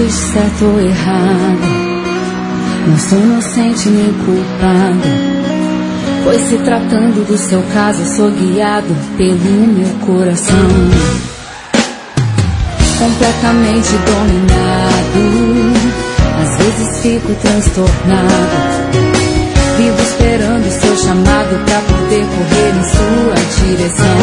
existe certo ou errado, não sou inocente nem culpado, pois se tratando do seu caso, sou guiado pelo meu coração, completamente dominado. Às vezes fico transtornado, vivo esperando seu chamado pra poder correr em sua direção,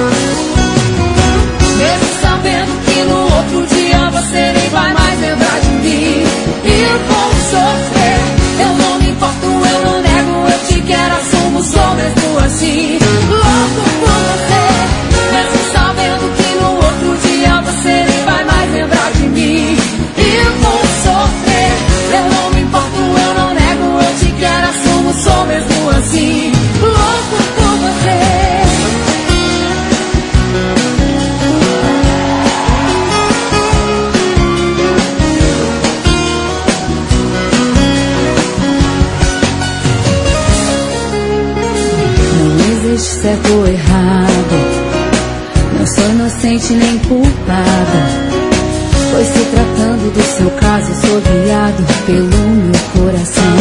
mesmo sabendo que no outro dia você nem vai mais lembrar de mim. Eu vou sofrer, eu não me importo, eu não nego, eu te quero, assumo, sou mesmo assim, louco por você, mesmo sabendo que no outro dia você nem vai mais lembrar de mim. Eu vou sofrer, eu não me importo, eu não nego, eu te quero, assumo, sou mesmo assim, louco por você. Certo ou errado, não sou inocente nem culpada, pois se tratando do seu caso, sou guiado pelo meu coração,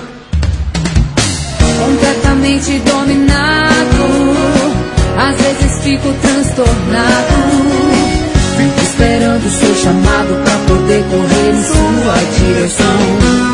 completamente dominado. Às vezes fico transtornado, fico esperando seu chamado pra poder correr em sua direção,